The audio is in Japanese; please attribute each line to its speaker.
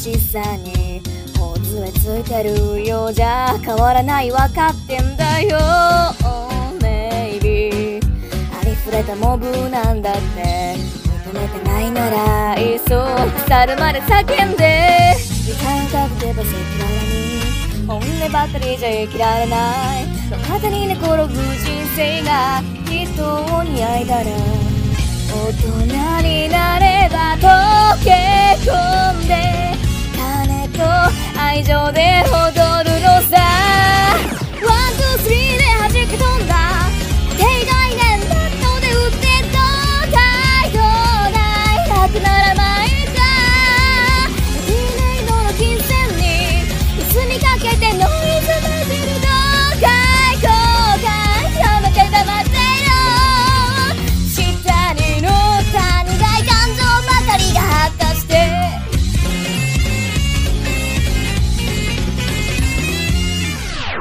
Speaker 1: しさにほつれついてるようじゃ変わらないわかってんだよ Oh maybe ありふれたモブなんだって認めてないならいっそ腐るまで叫んで時間かけてば赤裸々に本音ばかりじゃ生きられない路肩に寝転ぶ人生が人に会えたら大人になれば溶け込んで金と愛情で踊るの